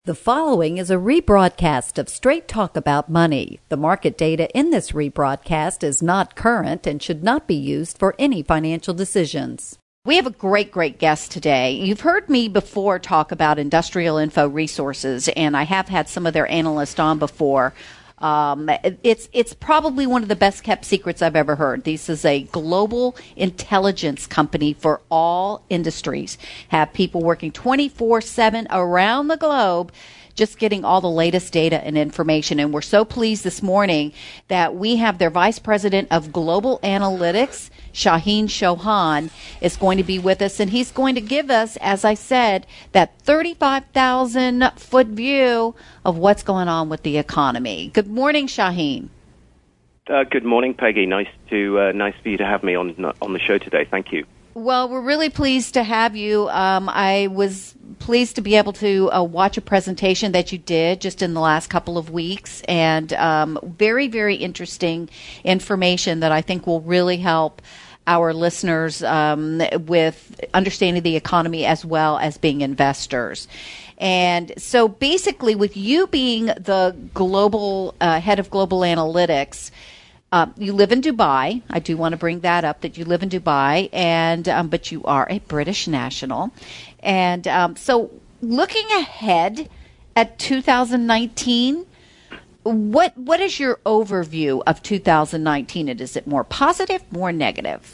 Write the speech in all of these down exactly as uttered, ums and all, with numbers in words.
The following is a rebroadcast of Straight Talk About Money. The market data in this rebroadcast is not current and should not be used for any financial decisions. We have a great, great guest today. You've heard me before talk about Industrial Info Resources, and I have had some of their analysts on before. Um, it's it's probably one of the best kept secrets I've ever heard. This is a global intelligence company for all industries. Have people working twenty-four seven around the globe, just getting all the latest data and information. And we're so pleased this morning that we have their Vice President of Global Analytics, Shaheen Chauhan, is going to be with us, and he's going to give us, as I said, that thirty-five thousand foot view of what's going on with the economy. Good morning, Shaheen. Uh, good morning, Peggy. Nice to uh, nice for you to have me on on the show today. Thank you. Well, we're really pleased to have you. Um, I was pleased to be able to uh, watch a presentation that you did just in the last couple of weeks, and um, very, very interesting information that I think will really help our listeners um, with understanding the economy as well as being investors. And so basically, with you being the global uh, head of global analytics, Uh, you live in Dubai. I do want to bring that up, that you live in Dubai, and um, but you are a British national. And um, so looking ahead at two thousand nineteen, what what is your overview of two thousand nineteen? And is it more positive, more negative?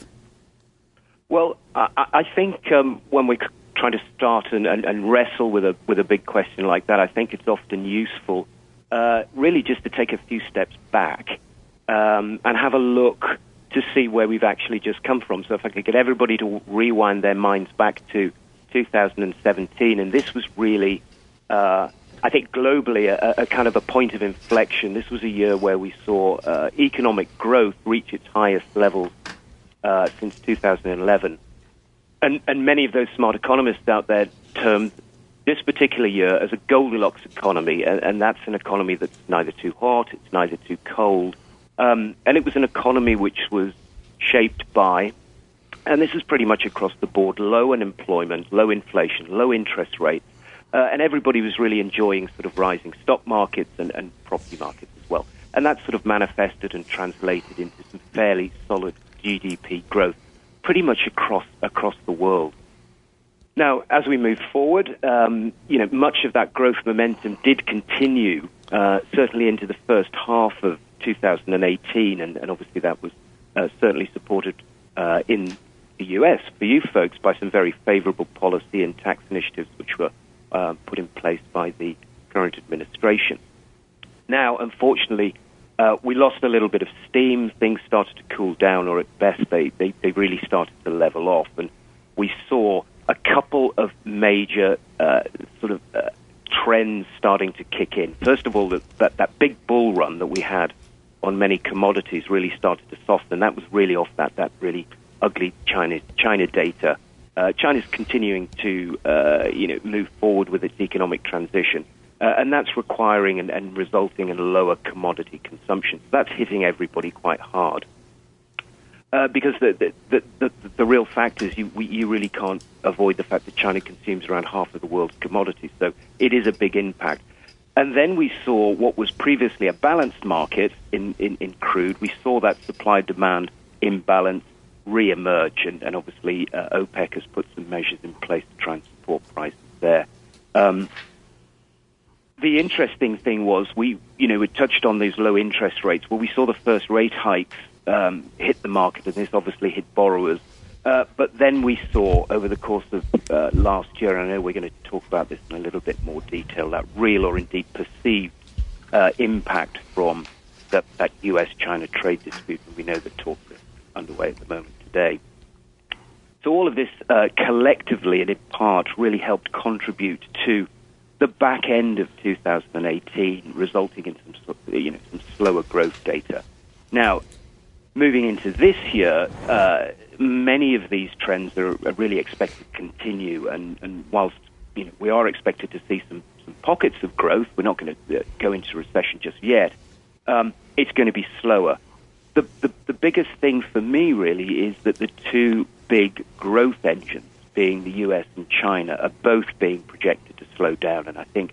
Well, I, I think um, when we're trying to start and, and, and wrestle with a with a big question like that, I think it's often useful uh, really just to take a few steps back. Um, and have a look to see where we've actually just come from. So if I could get everybody to rewind their minds back to two thousand seventeen, and this was really, uh, I think globally, a, a kind of a point of inflection. This was a year where we saw uh, economic growth reach its highest levels uh, since two thousand eleven. And, and many of those smart economists out there termed this particular year as a Goldilocks economy, and, and that's an economy that's neither too hot, it's neither too cold. Um, and it was an economy which was shaped by, and this is pretty much across the board, low unemployment, low inflation, low interest rates, uh, and everybody was really enjoying sort of rising stock markets and, and property markets as well. And that sort of manifested and translated into some fairly solid G D P growth pretty much across across the world. Now, as we move forward, um, you know, much of that growth momentum did continue, uh, certainly into the first half of two thousand eighteen, and, and obviously that was uh, certainly supported uh, in the U S for you folks by some very favorable policy and tax initiatives which were uh, put in place by the current administration. Now, unfortunately, uh, we lost a little bit of steam. Things started to cool down, or at best they, they, they really started to level off, and we saw a couple of major uh, sort of uh, trends starting to kick in. First of all, that, that, that big bull run that we had on many commodities really started to soften. That was really off that, that really ugly China China data. Uh, China's continuing to uh, you know move forward with its economic transition, uh, and that's requiring and, and resulting in lower commodity consumption. So that's hitting everybody quite hard. Uh, because the the, the the the real fact is you we, you really can't avoid the fact that China consumes around half of the world's commodities. So it is a big impact. And then we saw what was previously a balanced market in, in, in crude. We saw that supply-demand imbalance re-emerge, and, and obviously uh, OPEC has put some measures in place to try and support prices there. Um, the interesting thing was we, you know, we touched on these low interest rates. Well, we saw the first rate hikes um, hit the market, and this obviously hit borrowers. Uh, but then we saw over the course of uh, last year, and I know we're going to talk about this in a little bit more detail, that real or indeed perceived uh, impact from the, that U S China trade dispute, and we know that talks are underway at the moment today. So all of this uh, collectively and in part really helped contribute to the back end of two thousand eighteen, resulting in some, you know, some slower growth data. Now, moving into this year, uh, many of these trends are, are really expected to continue, and, and whilst you know, we are expected to see some, some pockets of growth, we're not going to uh, go into recession just yet, um, it's going to be slower. The, the, the biggest thing for me really is that the two big growth engines, being the U S and China, are both being projected to slow down, and I think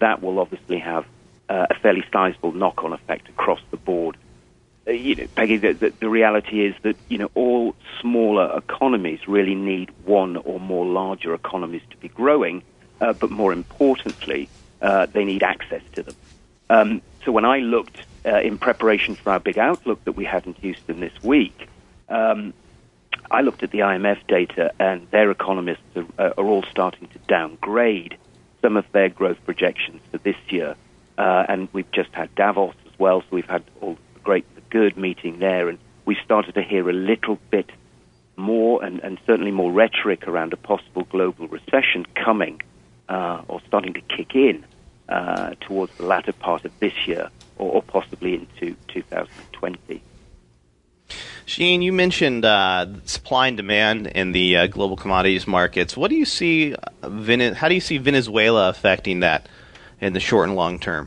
that will obviously have uh, a fairly sizable knock-on effect across the board. Uh, you know, Peggy, the, the, the reality is that, you know, all smaller economies really need one or more larger economies to be growing, uh, but more importantly, uh, they need access to them. Um, so when I looked uh, in preparation for our big outlook that we had in Houston this week, um, I looked at the I M F data, and their economists are, uh, are all starting to downgrade some of their growth projections for this year. Uh, and we've just had Davos as well, so we've had all the great, the good meeting there, and we started to hear a little bit more and, and certainly more rhetoric around a possible global recession coming uh, or starting to kick in uh, towards the latter part of this year or, or possibly into two thousand twenty. Shaheen, you mentioned uh, supply and demand in the uh, global commodities markets. What do you see? Vene- how do you see Venezuela affecting that in the short and long term?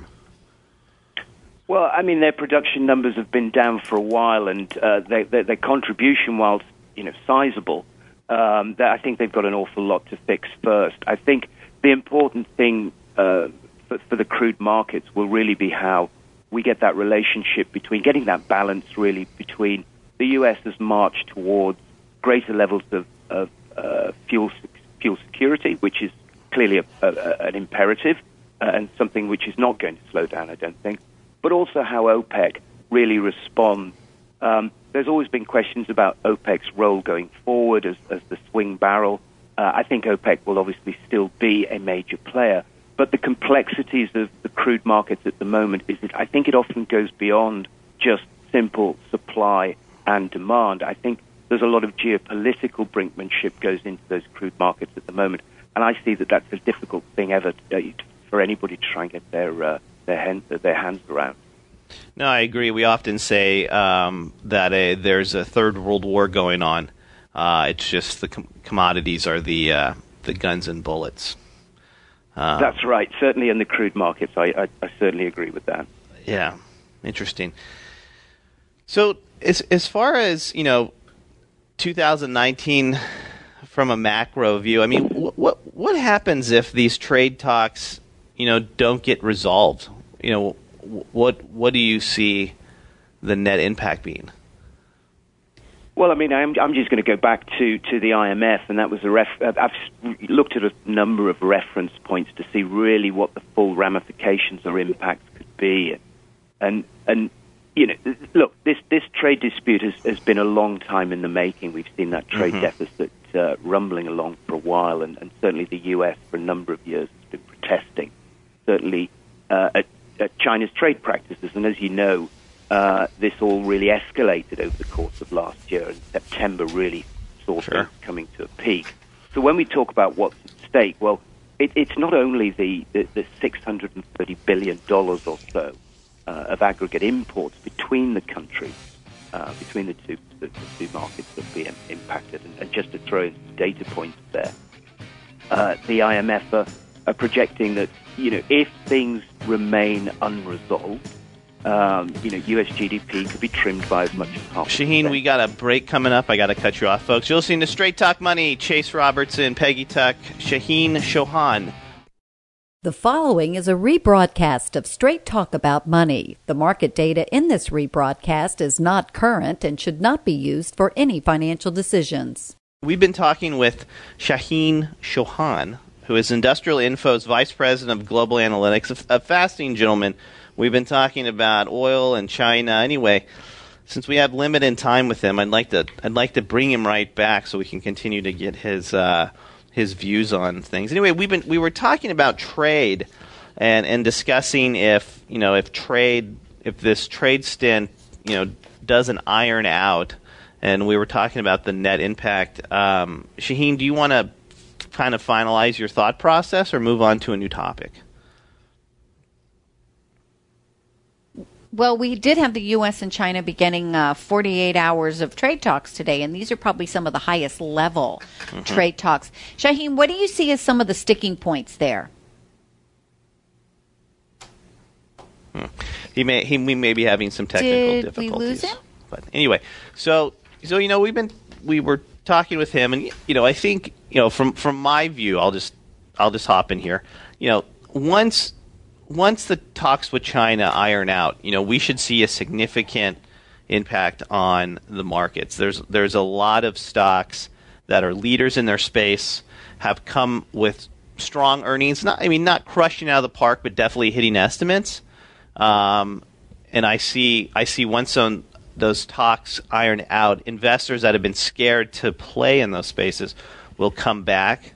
Well, I mean, their production numbers have been down for a while, and uh, they, their, their contribution, whilst you know sizable, um, that I think they've got an awful lot to fix first. I think the important thing uh, for, for the crude markets will really be how we get that relationship between getting that balance really between the U S has marched towards greater levels of, of uh, fuel fuel security, which is clearly a, a, an imperative uh, and something which is not going to slow down, I don't think. But also how OPEC really responds. Um, there's always been questions about OPEC's role going forward as, as the swing barrel. Uh, I think OPEC will obviously still be a major player. But the complexities of the crude markets at the moment is that I think it often goes beyond just simple supply and demand. I think there's a lot of geopolitical brinkmanship goes into those crude markets at the moment, and I see that that's a difficult thing ever to, uh, for anybody to try and get their uh, their, hand, their hands around. No, I agree. We often say um, that a, there's a third world war going on. Uh, it's just the com- commodities are the uh, the guns and bullets. Um, that's right. Certainly in the crude markets, I, I, I certainly agree with that. Yeah, interesting. So as as far as, you know, two thousand nineteen from a macro view, I mean, what what, what happens if these trade talks, you know, don't get resolved? You know, what what do you see the net impact being? Well, I mean, I'm, I'm just going to go back to, to the I M F, and that was a ref. I've looked at a number of reference points to see really what the full ramifications or impacts could be, and and you know, look, this this trade dispute has, has been a long time in the making. We've seen that trade mm-hmm. deficit uh, rumbling along for a while, and, and certainly the U S for a number of years has been protesting, certainly uh, at, at China's trade practices, and as you know. Uh, this all really escalated over the course of last year, and September really saw sure. things coming to a peak. So when we talk about what's at stake, well, it, it's not only the, the, the six hundred thirty billion dollars or so uh, of aggregate imports between the countries, uh, between the two, the, the two markets that will be impacted. And, and just to throw in some data points there, uh, the I M F are, are projecting that, you know, if things remain unresolved, Um, you know, U S G D P could be trimmed by as much as half. Shaheen, we got a break coming up. I got to cut you off, folks. You're listening to Straight Talk Money. Chase Robertson, Peggy Tuck, Shaheen Chauhan. The following is a rebroadcast of Straight Talk About Money. The market data in this rebroadcast is not current and should not be used for any financial decisions. We've been talking with Shaheen Chauhan, who is Industrial Info's Vice President of Global Analytics, a, a fascinating gentleman. We've been talking about oil and China. Anyway, since we have limited time with him, I'd like to I'd like to bring him right back so we can continue to get his uh, his views on things. Anyway, we've been we were talking about trade and, and discussing if you know if trade if this trade stint you know doesn't iron out, and we were talking about the net impact. Um, Shaheen, do you want to kind of finalize your thought process or move on to a new topic? Well, we did have the U S and China beginning uh, forty-eight hours of trade talks today, and these are probably some of the highest level mm-hmm. trade talks. Shaheen, what do you see as some of the sticking points there? Hmm. He may he we may be having some technical did difficulties. Did we lose him? But anyway, so so you know we've been we were talking with him, and you know I think you know from from my view, I'll just I'll just hop in here. You know, once once the talks with China iron out, you know, we should see a significant impact on the markets. There's there's a lot of stocks that are leaders in their space, have come with strong earnings. Not, I mean, not crushing out of the park, but definitely hitting estimates. Um, and I see, I see once on those talks iron out, investors that have been scared to play in those spaces will come back.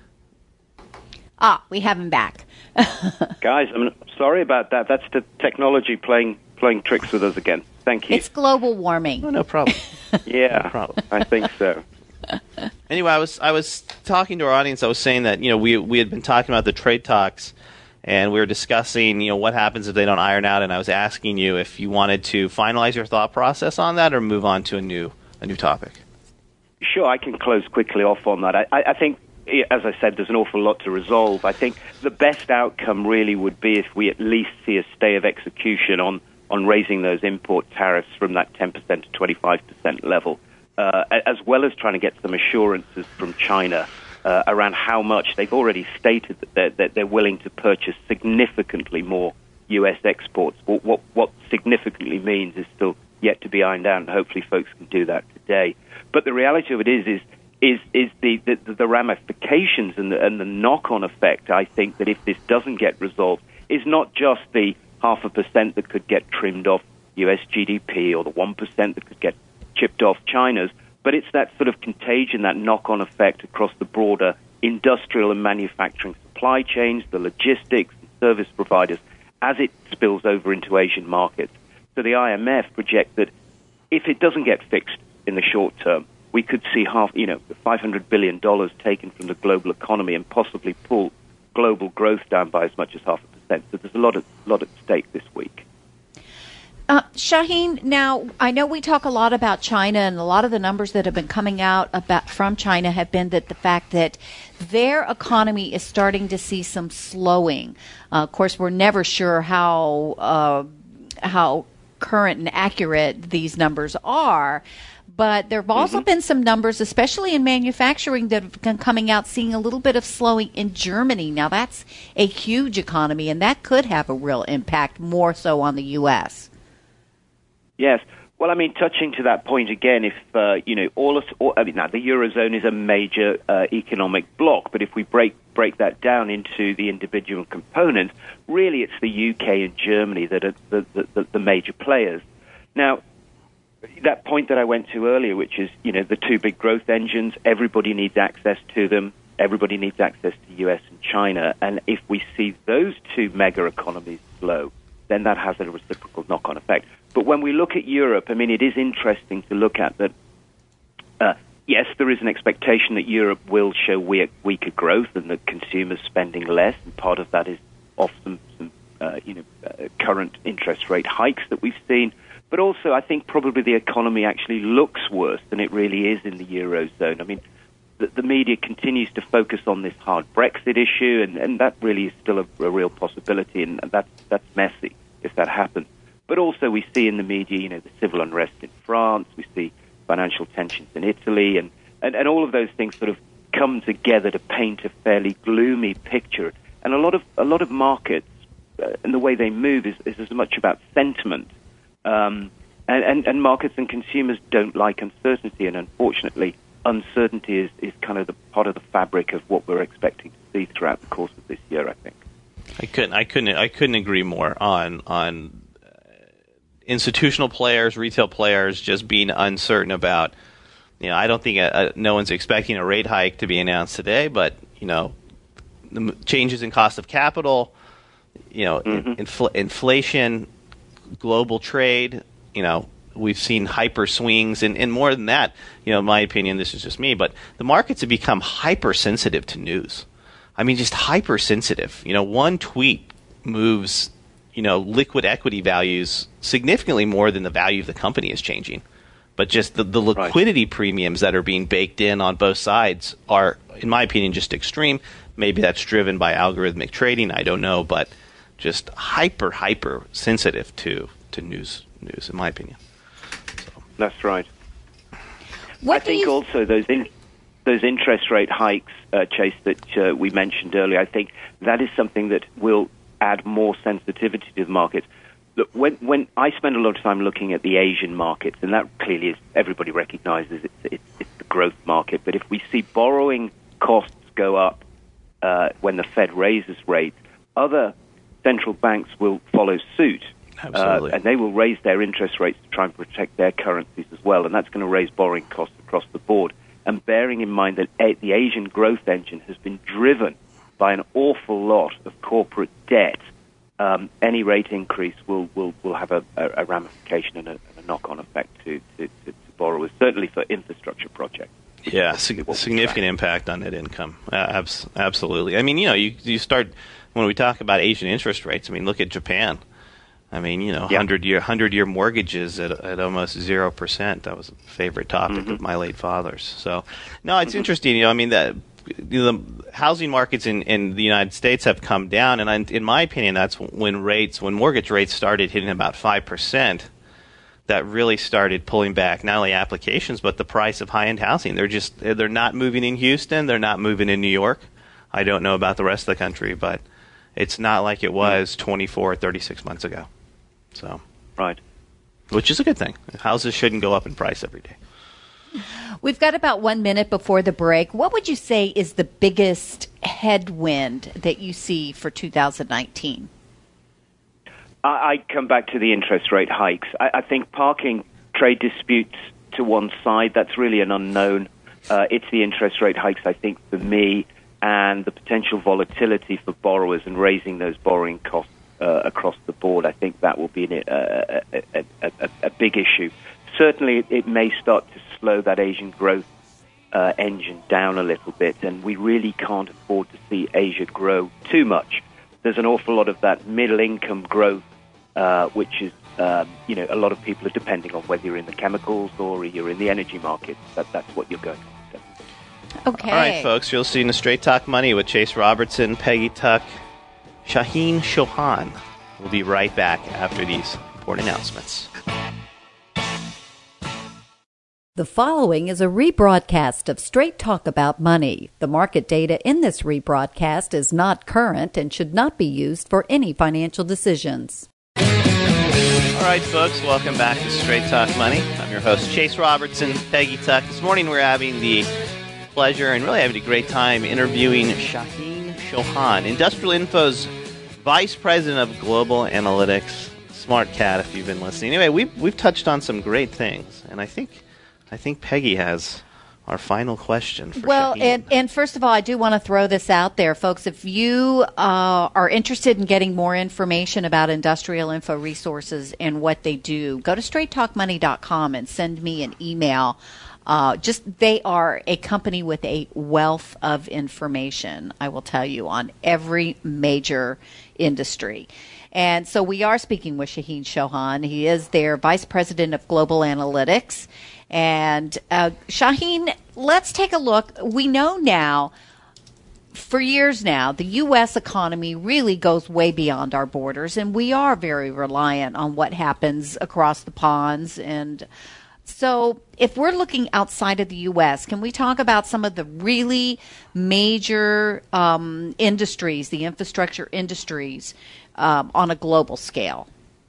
Ah, we have him back. Guys, I'm sorry about that. That's the technology playing playing tricks with us again. Thank you. It's global warming. Oh, no problem. Yeah, no problem. I think so. Anyway, I was I was talking to our audience. I was saying that, you know, we we had been talking about the trade talks, and we were discussing, you know, what happens if they don't iron out. And I was asking you if you wanted to finalize your thought process on that or move on to a new a new topic. Sure, I can close quickly off on that. I, I think, as I said, there's an awful lot to resolve. I think the best outcome really would be if we at least see a stay of execution on, on raising those import tariffs from that ten percent to twenty-five percent level, uh, as well as trying to get some assurances from China uh, around how much. They've already stated that they're, that they're willing to purchase significantly more U S exports. What, what, what significantly means is still yet to be ironed out, and hopefully folks can do that today. But the reality of it is, is is is the, the, the ramifications and the, and the knock-on effect, I think, that if this doesn't get resolved, is not just the half a percent that could get trimmed off U S G D P or the one percent that could get chipped off China's, but it's that sort of contagion, that knock-on effect across the broader industrial and manufacturing supply chains, the logistics and service providers, as it spills over into Asian markets. So the I M F project that if it doesn't get fixed in the short term, we could see half, you know, five hundred billion dollars taken from the global economy and possibly pull global growth down by as much as half a percent. So there's a lot of lot at stake this week. Uh, Shaheen, now I know we talk a lot about China, and a lot of the numbers that have been coming out about from China have been that the fact that their economy is starting to see some slowing. Uh, of course, we're never sure how uh, how current and accurate these numbers are. But there have also mm-hmm. been some numbers, especially in manufacturing, that have been coming out seeing a little bit of slowing in Germany. Now, that's a huge economy, and that could have a real impact, more so on the U S. Yes. Well, I mean, touching to that point again, if, uh, you know, all, of, all I mean, now, the Eurozone is a major uh, economic bloc, but if we break break that down into the individual components, really it's the U K and Germany that are the, the, the major players. Now, that point that I went to earlier, which is, you know, the two big growth engines, everybody needs access to them. Everybody needs access to U S and China. And if we see those two mega economies slow, then that has a reciprocal knock-on effect. But when we look at Europe, I mean, it is interesting to look at that, uh, yes, there is an expectation that Europe will show weak, weaker growth and that consumers spending less, and part of that is often some, uh, you know, uh, current interest rate hikes that we've seen. But also, I think probably the economy actually looks worse than it really is in the Eurozone. I mean, the, the media continues to focus on this hard Brexit issue, and, and that really is still a, a real possibility, and that's, that's messy if that happens. But also we see in the media, you know, the civil unrest in France, we see financial tensions in Italy, and, and, and all of those things sort of come together to paint a fairly gloomy picture. And a lot of, a lot of markets uh, and the way they move is, is as much about sentiment. Um, and, and, and markets and consumers don't like uncertainty, and unfortunately, uncertainty is, is kind of the part of the fabric of what we're expecting to see throughout the course of this year, I think. I couldn't, I couldn't, I couldn't agree more on on uh, institutional players, retail players, just being uncertain about. You know, I don't think a, a, no one's expecting a rate hike to be announced today, but you know, the changes in cost of capital, you know, mm-hmm. infl- inflation. Global trade, you know, we've seen hyper swings, and, and more than that, you know, in my opinion, this is just me, but the markets have become hypersensitive to news. I mean, just hypersensitive. You know, one tweet moves, you know, liquid equity values significantly more than the value of the company is changing. But just the, the liquidity right. premiums that are being baked in on both sides are, in my opinion, just extreme. Maybe that's driven by algorithmic trading. I don't know, but just hyper, hyper sensitive to, to news, news, in my opinion. So. That's right. What I think you... also those in, those interest rate hikes, uh, Chase, that uh, we mentioned earlier, I think that is something that will add more sensitivity to the markets. Look, when, when I spend a lot of time looking at the Asian markets, and that clearly is, everybody recognizes it's, it's, it's the growth market, but if we see borrowing costs go up uh, when the Fed raises rates, other central banks will follow suit. Absolutely. Uh, and they will raise their interest rates to try and protect their currencies as well, and that's going to raise borrowing costs across the board. And bearing in mind that a- the Asian growth engine has been driven by an awful lot of corporate debt, um, any rate increase will, will, will have a, a, a ramification and a, and a knock-on effect to, to, to, to borrowers, certainly for infrastructure projects. Yeah, sig- significant impact on net income. Uh, abs- absolutely. I mean, you know, you you start, when we talk about Asian interest rates, I mean, look at Japan. I mean, you know, yeah. hundred-year hundred-year mortgages at, at almost zero percent. That was a favorite topic mm-hmm. of my late father's. So, no, it's mm-hmm. interesting. You know, I mean, that you know, the housing markets in, in the United States have come down, and I, in my opinion, that's when rates, when mortgage rates started hitting about five percent, that really started pulling back not only applications but the price of high-end housing. They're just they're not moving in Houston. They're not moving in New York. I don't know about the rest of the country, but it's not like it was twenty-four or thirty-six months ago. So, right, which is a good thing. Houses shouldn't go up in price every day. We've got about one minute before the break. What would you say is the biggest headwind that you see for two thousand nineteen? I, I come back to the interest rate hikes. I, I think parking trade disputes to one side, that's really an unknown. Uh, it's the interest rate hikes, I think, for me, and the potential volatility for borrowers and raising those borrowing costs Uh, across the board. I think that will be an, uh, a, a, a, a big issue. Certainly, it, it may start to slow that Asian growth uh, engine down a little bit, and we really can't afford to see Asia grow too much. There's an awful lot of that middle-income growth, uh, which is, um, you know, a lot of people are depending on whether you're in the chemicals or you're in the energy market. That, that's what you're going to do. Okay. All right, folks, you'll see in the Straight Talk Money with Chase Robertson, Peggy Tuck, Shaheen Chauhan. We'll be right back after these important announcements. The following is a rebroadcast of Straight Talk About Money. The market data in this rebroadcast is not current and should not be used for any financial decisions. All right, folks, welcome back to Straight Talk Money. I'm your host, Chase Robertson, Peggy Tuck. This morning we're having the pleasure and really having a great time interviewing Shaheen Chauhan, Industrial Info's Vice President of Global Analytics. Smart cat, if you've been listening. Anyway, we've we've touched on some great things, and I think I think Peggy has our final question for Well, Shaheen. and, and first of all, I do want to throw this out there, folks. If you uh, are interested in getting more information about Industrial Info Resources and what they do, go to straight talk money dot com and send me an email. Uh, just they are a company with a wealth of information, I will tell you, on every major industry. And so we are speaking with Shaheen Chauhan. He is their Vice President of Global Analytics. And uh, Shaheen, let's take a look. We know now, for years now, the U S economy really goes way beyond our borders, and we are very reliant on what happens across the ponds. And so if we're looking outside of the U S, can we talk about some of the really major um, industries, the infrastructure industries, um, on a global scale?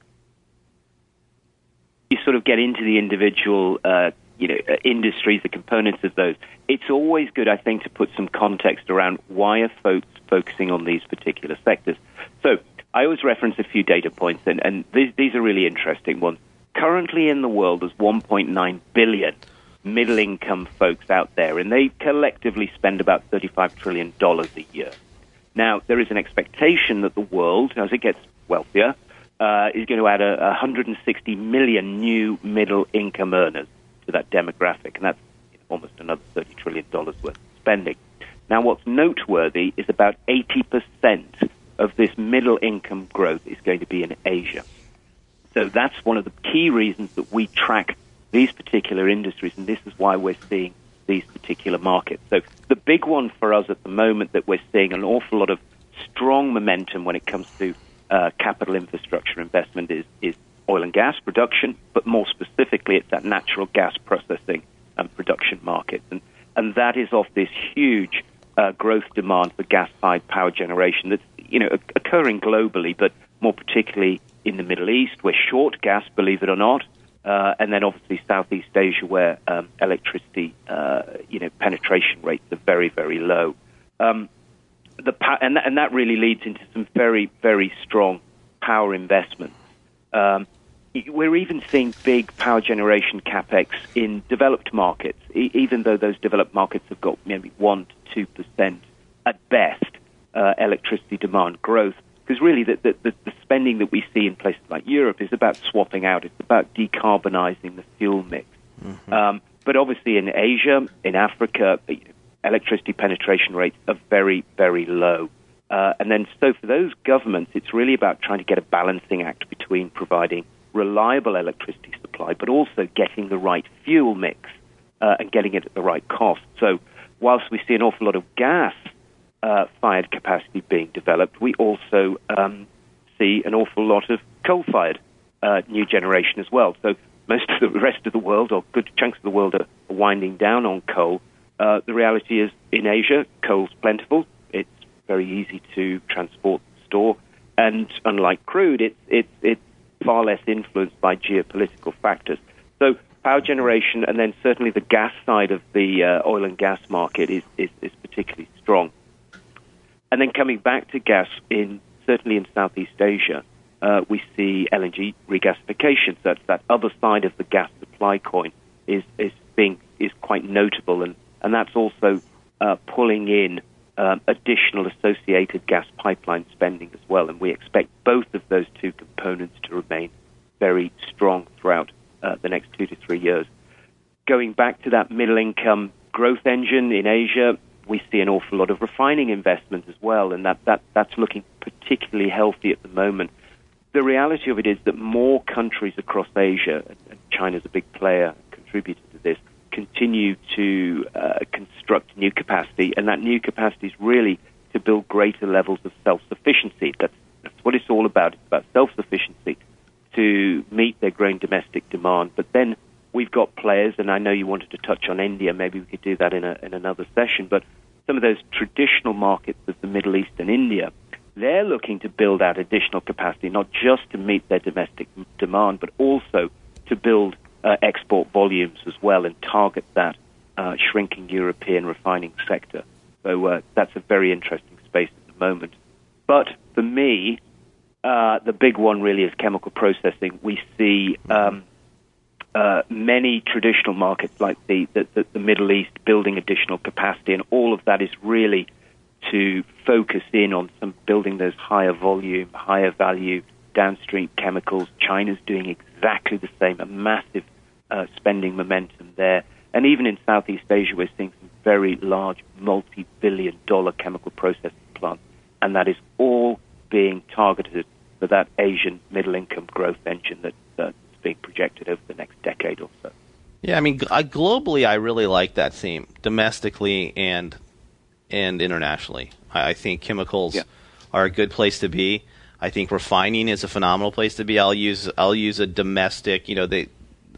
You sort of get into the individual uh, you know, uh, industries, the components of those. It's always good, I think, to put some context around why are folks focusing on these particular sectors. So I always reference a few data points, and, and these, these are really interesting ones. Currently in the world, there's one point nine billion middle-income folks out there, and they collectively spend about thirty-five trillion dollars a year. Now, there is an expectation that the world, as it gets wealthier, uh, is going to add a, one hundred sixty million new middle-income earners to that demographic, and that's almost another thirty trillion dollars worth of spending. Now, what's noteworthy is about eighty percent of this middle-income growth is going to be in Asia. So that's one of the key reasons that we track these particular industries, and this is why we're seeing these particular markets. So the big one for us at the moment that we're seeing an awful lot of strong momentum when it comes to uh, capital infrastructure investment is, is oil and gas production, but more specifically it's that natural gas processing and production market. And, and that is off this huge uh, growth demand for gas-fired power generation that's, you know, occurring globally, but more particularly in the Middle East. We're short gas, believe it or not, uh, and then obviously Southeast Asia, where um, electricity, uh, you know, penetration rates are very, very low. Um, the pa- and, th- and that really leads into some very, very strong power investments. Um, we're even seeing big power generation capex in developed markets, e- even though those developed markets have got maybe one to two percent at best uh, electricity demand growth. Because really the, the, the spending that we see in places like Europe is about swapping out. It's about decarbonizing the fuel mix. Mm-hmm. Um, but obviously in Asia, in Africa, electricity penetration rates are very, very low. Uh, and then so for those governments, it's really about trying to get a balancing act between providing reliable electricity supply, but also getting the right fuel mix uh, and getting it at the right cost. So whilst we see an awful lot of gas Uh, fired capacity being developed, we also um, see an awful lot of coal-fired uh, new generation as well. So most of the rest of the world, or good chunks of the world, are winding down on coal. Uh, the reality is, in Asia, coal's plentiful. It's very easy to transport and store. And unlike crude, it's, it's, it's far less influenced by geopolitical factors. So power generation, and then certainly the gas side of the uh, oil and gas market is, is, is particularly strong. And then coming back to gas, in certainly in Southeast Asia, uh, we see L N G regasification. So that's that other side of the gas supply coin is is being is quite notable, and, and that's also uh, pulling in um, additional associated gas pipeline spending as well. And we expect both of those two components to remain very strong throughout uh, the next two to three years. Going back to that middle income growth engine in Asia, we see an awful lot of refining investment as well, and that, that, that's looking particularly healthy at the moment. The reality of it is that more countries across Asia, and China's a big player, contributor to this, continue to uh, construct new capacity, and that new capacity is really to build greater levels of self-sufficiency. That's, that's what it's all about. It's about self-sufficiency to meet their growing domestic demand, but then we've got players, and I know you wanted to touch on India. Maybe we could do that in, a, in another session. But some of those traditional markets of the Middle East and India, they're looking to build out additional capacity, not just to meet their domestic demand, but also to build uh, export volumes as well and target that uh, shrinking European refining sector. So uh, that's a very interesting space at the moment. But for me, uh, the big one really is chemical processing. We see Um, Uh, many traditional markets like the, the, the Middle East building additional capacity, and all of that is really to focus in on some building those higher volume, higher value downstream chemicals. China's doing exactly the same, a massive uh, spending momentum there. And even in Southeast Asia, we're seeing some very large multi-billion dollar chemical processing plants, and that is all being targeted for that Asian middle-income growth engine that uh, being projected over the next decade or so. Yeah, I mean, uh, globally, I really like that theme, domestically and and internationally. I, I think chemicals yeah. are a good place to be. I think refining is a phenomenal place to be. I'll use I'll use a domestic. You know, they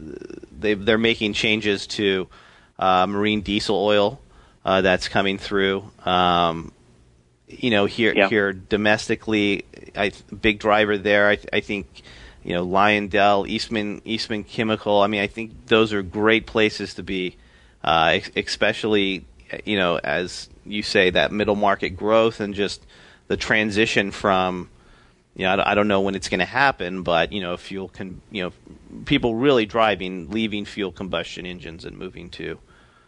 they they're making changes to uh, marine diesel oil uh, that's coming through. Um, you know, here yeah. here domestically, I big driver there. I, I think. You know, Lyondell, Eastman, Eastman Chemical. I mean, I think those are great places to be, uh, especially, you know, as you say, that middle market growth and just the transition from, you know, I don't know when it's going to happen, but, you know, fuel can, you know, people really driving, leaving fuel combustion engines and moving to,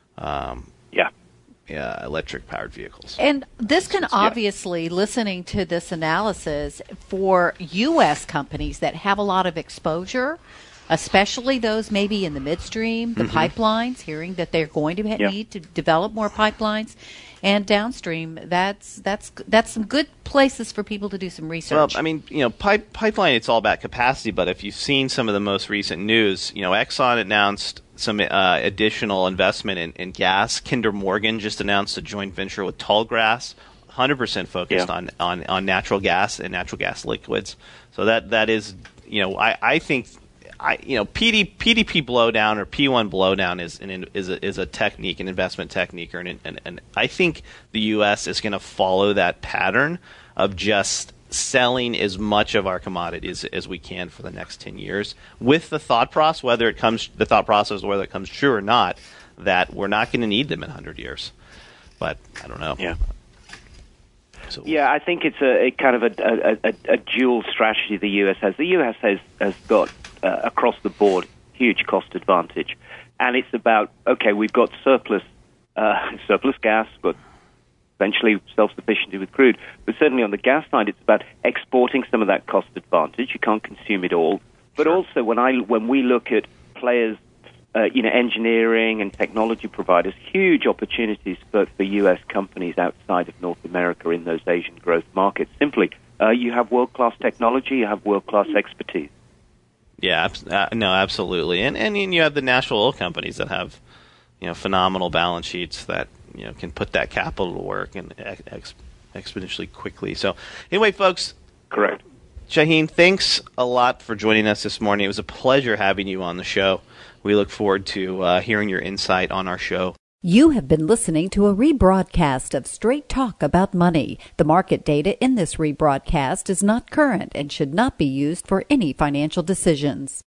um, yeah. Yeah, electric-powered vehicles. And this can obviously, yeah. listening to this analysis, for U S companies that have a lot of exposure, especially those maybe in the midstream, the mm-hmm. pipelines, hearing that they're going to yeah. need to develop more pipelines, and downstream, that's that's that's some good places for people to do some research. Well, I mean, you know, pipe, pipeline, it's all about capacity, but if you've seen some of the most recent news, you know, Exxon announced some uh, additional investment in, in gas. Kinder Morgan just announced a joint venture with Tallgrass, one hundred percent focused yeah. on, on, on natural gas and natural gas liquids. So that that is, you know, I, I think I, you know, P D, P D P blowdown or P one blowdown is an, is a, is a technique, an investment technique, or an, and, and I think the U S is going to follow that pattern of just selling as much of our commodities as we can for the next ten years, with the thought process, whether it comes the thought process whether it comes true or not, that we're not going to need them in one hundred years. But I don't know. Yeah. So, yeah, I think it's a, a kind of a, a, a, a dual strategy the U S has. The U S has, has got, uh, across the board, huge cost advantage. And it's about, okay, we've got surplus uh, surplus gas, but eventually self-sufficiency with crude. But certainly on the gas side, it's about exporting some of that cost advantage. You can't consume it all. But sure. also, when I when we look at players, uh, you know, engineering and technology providers, huge opportunities for, for U S companies outside of North America in those Asian growth markets. Simply, uh, you have world-class technology, you have world-class expertise. Yeah, uh, no, absolutely. And, and you have the national oil companies that have, you know, phenomenal balance sheets that, you know, can put that capital to work and ex- exponentially quickly. So anyway, folks. Correct. Shaheen, thanks a lot for joining us this morning. It was a pleasure having you on the show. We look forward to uh, hearing your insight on our show. You have been listening to a rebroadcast of Straight Talk About Money. The market data in this rebroadcast is not current and should not be used for any financial decisions.